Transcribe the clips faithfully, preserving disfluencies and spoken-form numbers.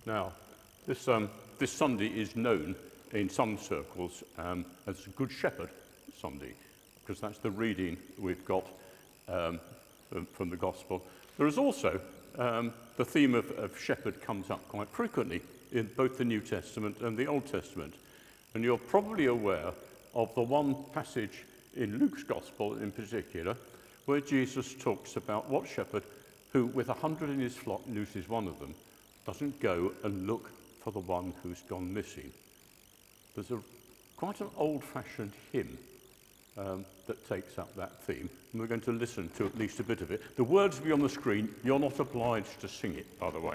Now, this, um, this Sunday is known in some circles um, as Good Shepherd Sunday, because that's the reading we've got um, from, from the Gospel. There is also um, the theme of, of shepherd comes up quite frequently in both the New Testament and the Old Testament. And you're probably aware of the one passage in Luke's Gospel in particular, where Jesus talks about what shepherd who, with a hundred in his flock, loses one of them, doesn't go and look for the one who's gone missing. There's a quite an old-fashioned hymn um, that takes up that theme, and we're going to listen to at least a bit of it. The words will be on the screen. You're not obliged to sing it, by the way.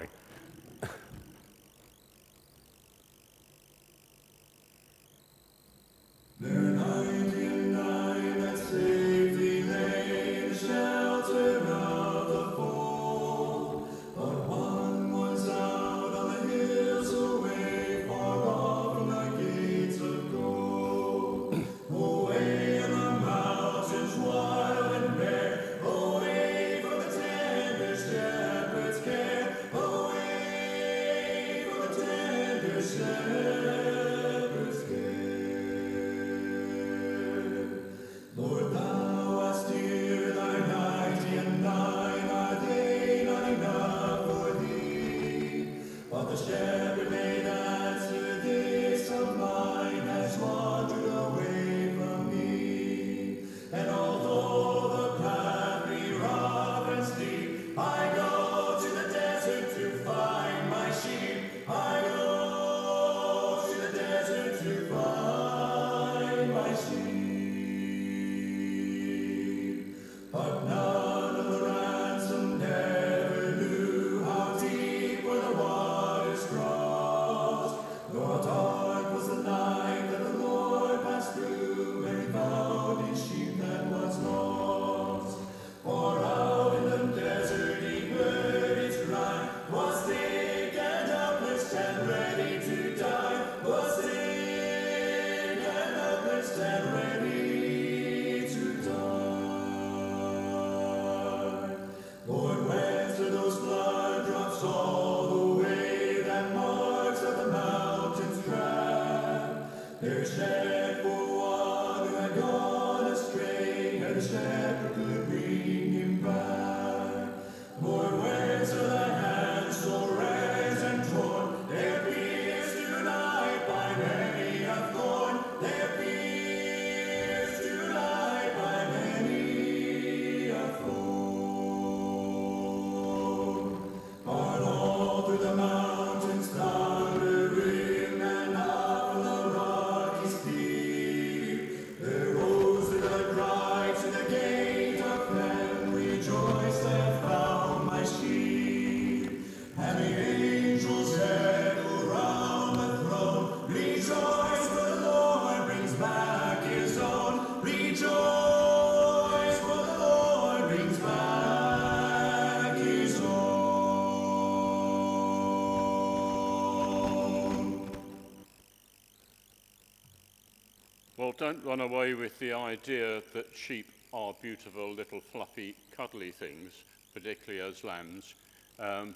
Well, don't run away with the idea that sheep are beautiful, little, fluffy, cuddly things, particularly as lambs. Um,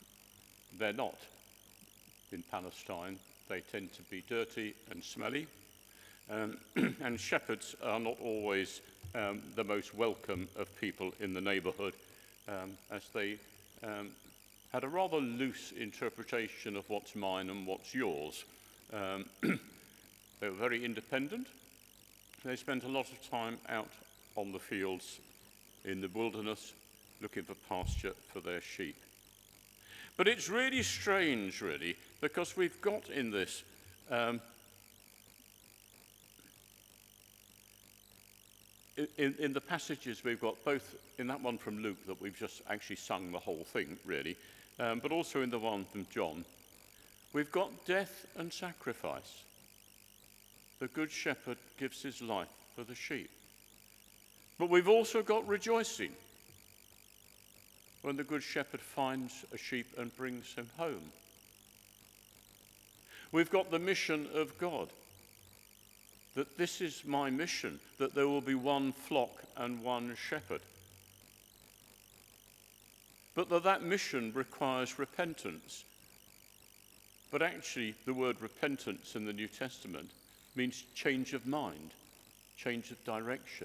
they're not. In Palestine, they tend to be dirty and smelly, um, and shepherds are not always um, the most welcome of people in the neighbourhood, um, as they um, had a rather loose interpretation of what's mine and what's yours. Um, They were very independent. They spent a lot of time out on the fields in the wilderness looking for pasture for their sheep. But it's really strange, really, because we've got in this um, in, in the passages we've got, both in that one from Luke that we've just actually sung the whole thing, really, um, but also in the one from John, we've got death and sacrifice. The Good Shepherd gives his life for the sheep. But we've also got rejoicing when the Good Shepherd finds a sheep and brings him home. We've got the mission of God, that this is my mission, that there will be one flock and one shepherd. But that that mission requires repentance But actually, the word repentance in the New Testament means change of mind, change of direction,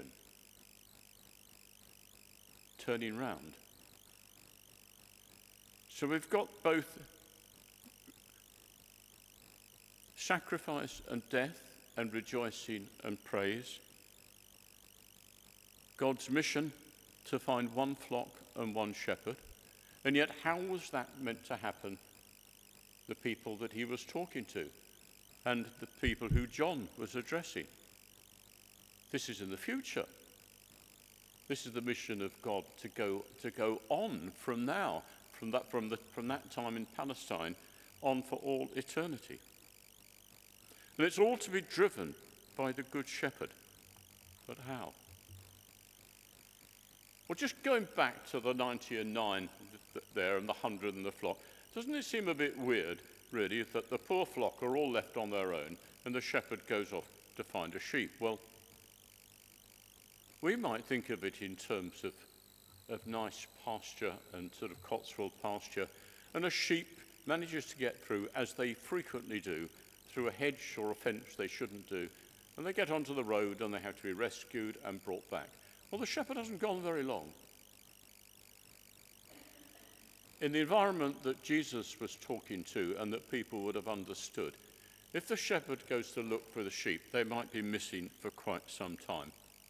turning round. So we've got both sacrifice and death and rejoicing and praise. God's mission to find one flock and one shepherd. And yet, how was that meant to happen? The people that he was talking to and the people who John was addressing. This is in the future. This is the mission of God to go to go on from now, from that from the from that time in Palestine, on for all eternity. And it's all to be driven by the Good Shepherd. But how? Well, just going back to the ninety and nine there and the hundred and the flock, doesn't it seem a bit weird, really, that the poor flock are all left on their own and the shepherd goes off to find a sheep? Well, we might think of it in terms of, of nice pasture and sort of Cotswold pasture, and a sheep manages to get through, as they frequently do, through a hedge or a fence they shouldn't do, and they get onto the road and they have to be rescued and brought back. Well, the shepherd hasn't gone very long. In the environment that Jesus was talking to and that people would have understood, if the shepherd goes to look for the sheep, they might be missing for quite some time.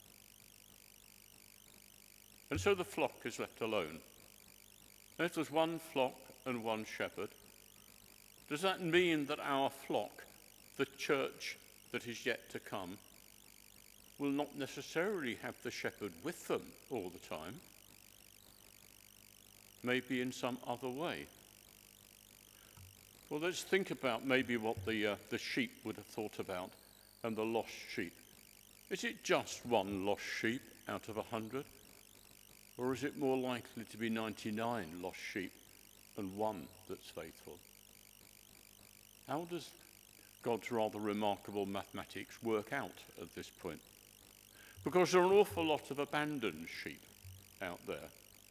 And so the flock is left alone. And if there's one flock and one shepherd, does that mean that our flock, the church that is yet to come, will not necessarily have the shepherd with them all the time? Maybe in some other way. Well, let's think about maybe what the, uh, the sheep would have thought about, and the lost sheep. Is it just one lost sheep out of a hundred? Or is it more likely to be ninety-nine lost sheep and one that's faithful? How does God's rather remarkable mathematics work out at this point? Because there are an awful lot of abandoned sheep out there.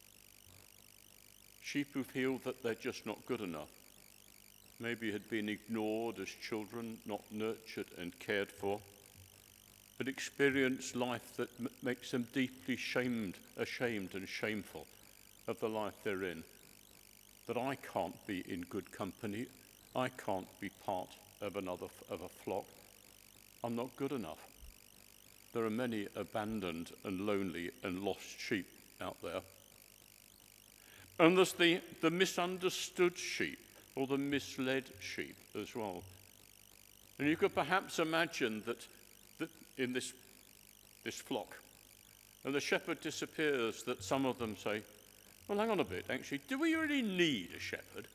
Sheep who feel that they're just not good enough. Maybe had been ignored as children, not nurtured and cared for, but experience life that m- makes them deeply shamed, ashamed and shameful of the life they're in. That I can't be in good company. I can't be part of another of a flock. I'm not good enough. There are many abandoned and lonely and lost sheep out there. And there's the, the misunderstood sheep, or the misled sheep as well. And you could perhaps imagine that, that in this, this flock, and the shepherd disappears, that some of them say, well, hang on a bit, actually, do we really need a shepherd?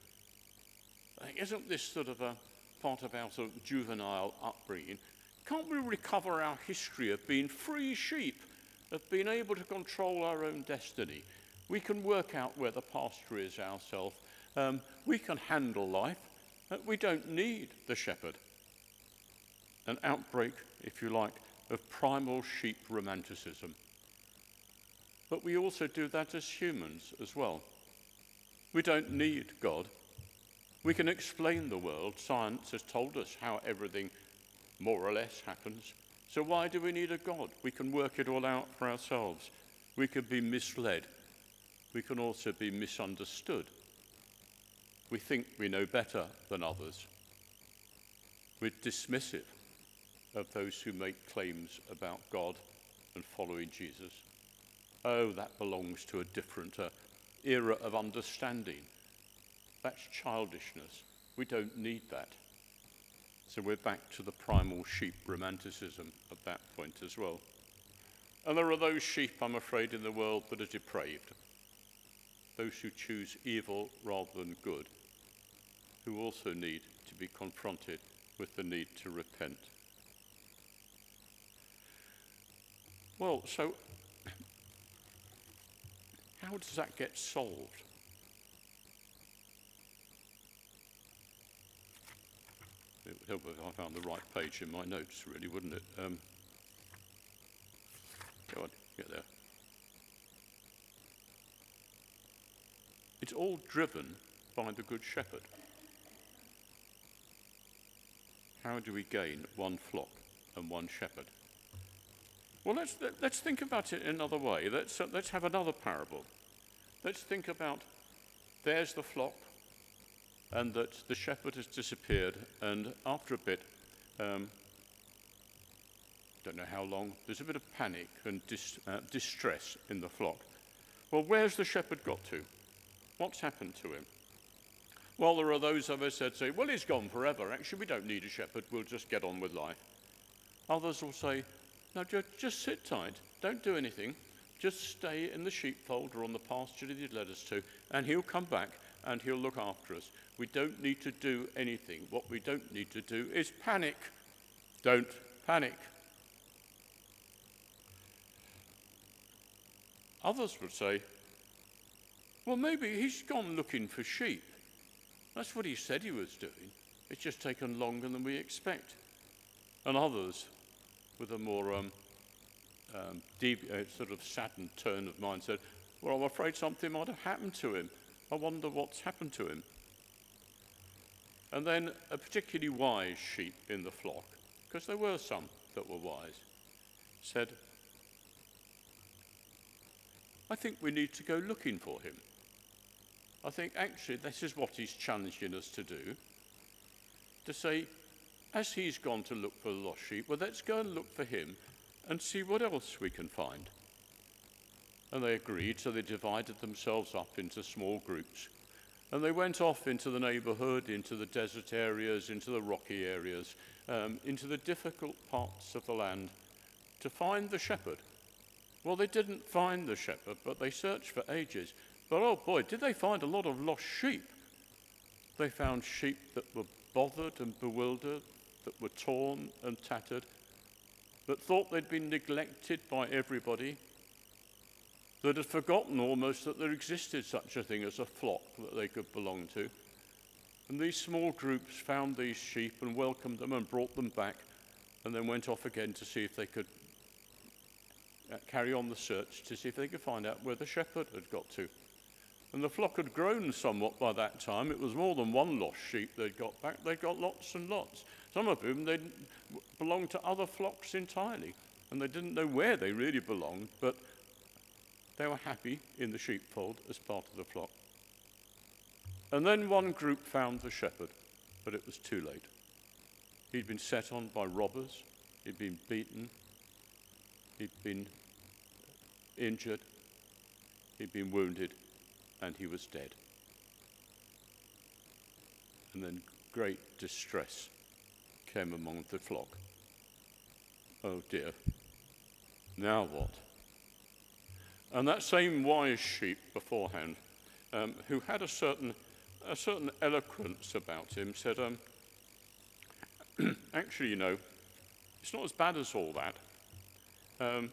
Isn't this sort of a part of our sort of juvenile upbringing? Can't we recover our history of being free sheep, of being able to control our own destiny? We can work out where the pasture is ourselves. Um, we can handle life. Uh, we don't need the shepherd. An outbreak, if you like, of primal sheep romanticism. But we also do that as humans as well. We don't need God. We can explain the world. Science has told us how everything more or less happens. So why do we need a God? We can work it all out for ourselves. We can be misled. We can also be misunderstood. We think we know better than others. We're dismissive of those who make claims about God and following Jesus. Oh, that belongs to a different uh, era of understanding. That's childishness. We don't need that. So we're back to the primal sheep romanticism at that point as well. And there are those sheep, I'm afraid, in the world that are depraved. Those who choose evil rather than good, who also need to be confronted with the need to repent. Well, so how does that get solved? It would help if I found the right page in my notes, really, wouldn't it? Um, go on, get there. It's all driven by the Good Shepherd. how do we gain one flock and one shepherd? Well, let's, let's think about it another way. Let's, uh, let's have another parable. Let's think about there's the flock, and that the shepherd has disappeared, and after a bit, um, don't know how long, there's a bit of panic and dis, uh, distress in the flock. Well, where's the shepherd got to? What's happened to him? Well, there are those of us that say, well, he's gone forever. Actually, we don't need a shepherd. We'll just get on with life. Others will say, no, just, just sit tight. Don't do anything. Just stay in the sheepfold or on the pasture that he'd led us to, and he'll come back and he'll look after us. We don't need to do anything. What we don't need to do is panic. Don't panic. Others would say, well, maybe he's gone looking for sheep. That's what he said he was doing. It's just taken longer than we expect. And others, with a more um, um, deep, uh, sort of saddened turn of mind, said, well, I'm afraid something might have happened to him. I wonder what's happened to him. And then a particularly wise sheep in the flock, because there were some that were wise, said, I think we need to go looking for him. I think actually this is what he's challenging us to do, to say, as he's gone to look for the lost sheep, well, let's go and look for him and see what else we can find. And they agreed, so they divided themselves up into small groups. And they went off into the neighborhood, into the desert areas, into the rocky areas, um, into the difficult parts of the land to find the shepherd. Well, they didn't find the shepherd, but they searched for ages. But oh boy, did they find a lot of lost sheep. They found sheep that were bothered and bewildered, that were torn and tattered, that thought they'd been neglected by everybody, that had forgotten almost that there existed such a thing as a flock that they could belong to. And these small groups found these sheep and welcomed them and brought them back, and then went off again to see if they could uh, carry on the search, to see if they could find out where the shepherd had got to. And the flock had grown somewhat by that time. It was more than one lost sheep they'd got back. They'd got lots and lots. Some of whom they belonged to other flocks entirely, and they didn't know where they really belonged, but they were happy in the sheepfold as part of the flock. And then one group found the shepherd, but it was too late. He'd been set on by robbers, he'd been beaten, he'd been injured, he'd been wounded, and he was dead. And then great distress came among the flock. Oh dear, now what? And that same wise sheep beforehand, um, who had a certain, a certain eloquence about him, said, um, actually, you know, it's not as bad as all that. Um,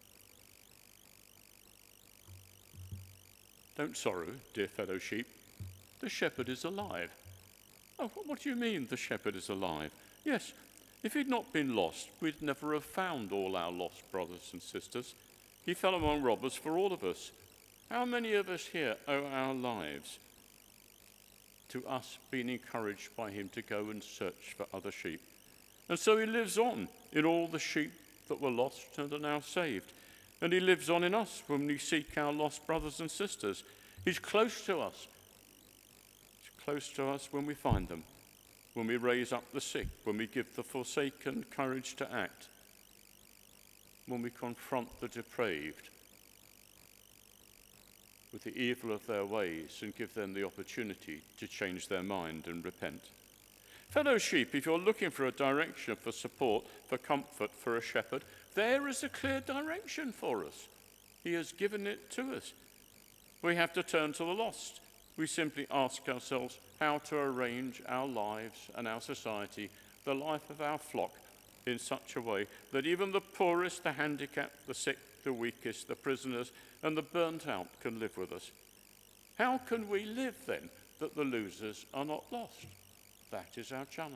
don't sorrow, dear fellow sheep. The shepherd is alive. Oh, what do you mean the shepherd is alive? Yes, if he'd not been lost, we'd never have found all our lost brothers and sisters. He fell among robbers for all of us. How many of us here owe our lives to us being encouraged by him to go and search for other sheep? And so he lives on in all the sheep that were lost and are now saved. And he lives on in us when we seek our lost brothers and sisters. He's close to us. He's close to us when we find them, when we raise up the sick, when we give the forsaken courage to act, when we confront the depraved with the evil of their ways and give them the opportunity to change their mind and repent. Fellow sheep, if you're looking for a direction, for support, for comfort, for a shepherd, there is a clear direction for us. He has given it to us. We have to turn to the lost. We simply ask ourselves how to arrange our lives and our society, the life of our flock, in such a way that even the poorest, the handicapped, the sick, the weakest, the prisoners, and the burnt out can live with us. How can we live then that the losers are not lost? That is our challenge.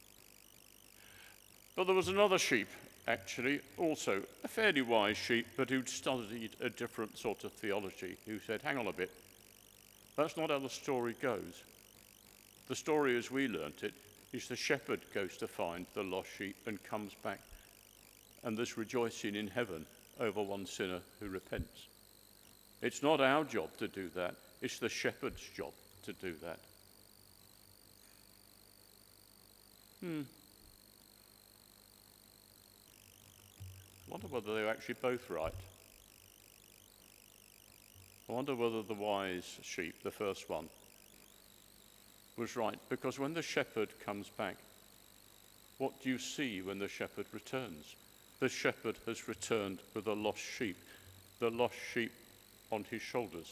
But there was another sheep, actually, also a fairly wise sheep, but who'd studied a different sort of theology, who said, hang on a bit, that's not how the story goes. The story as we learnt it is the shepherd goes to find the lost sheep and comes back, and there's rejoicing in heaven over one sinner who repents. It's not our job to do that, it's the shepherd's job to do that. Hmm. I wonder whether they were actually both right. I wonder whether the wise sheep, the first one, was right, because when the shepherd comes back, what do you see when the shepherd returns? The shepherd has returned with a lost sheep, the lost sheep on his shoulders.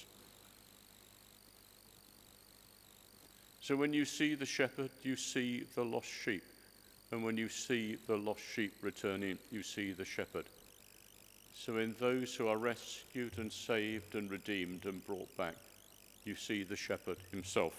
So when you see the shepherd, you see the lost sheep. And when you see the lost sheep returning, you see the shepherd. So in those who are rescued and saved and redeemed and brought back, you see the shepherd himself.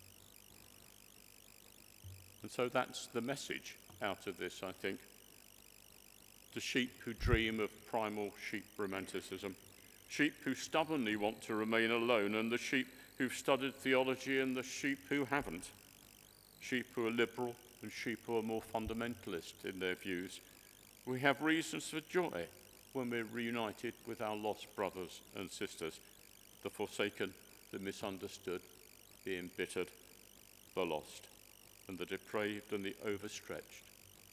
And so that's the message out of this, I think. The sheep who dream of primal sheep romanticism, sheep who stubbornly want to remain alone, and the sheep who've studied theology and the sheep who haven't, sheep who are liberal and sheep who are more fundamentalist in their views. We have reasons for joy when we're reunited with our lost brothers and sisters, the forsaken, the misunderstood, the embittered, the lost, and the depraved and the overstretched.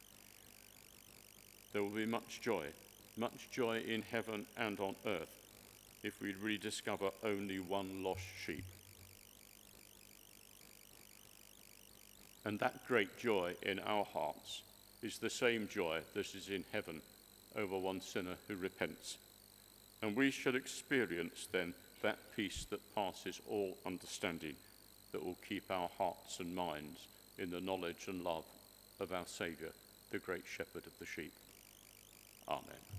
There will be much joy, much joy in heaven and on earth, if we rediscover only one lost sheep. And that great joy in our hearts is the same joy that is in heaven over one sinner who repents. And we shall experience then that peace that passes all understanding, that will keep our hearts and minds in the knowledge and love of our Saviour, the great shepherd of the sheep. Amen.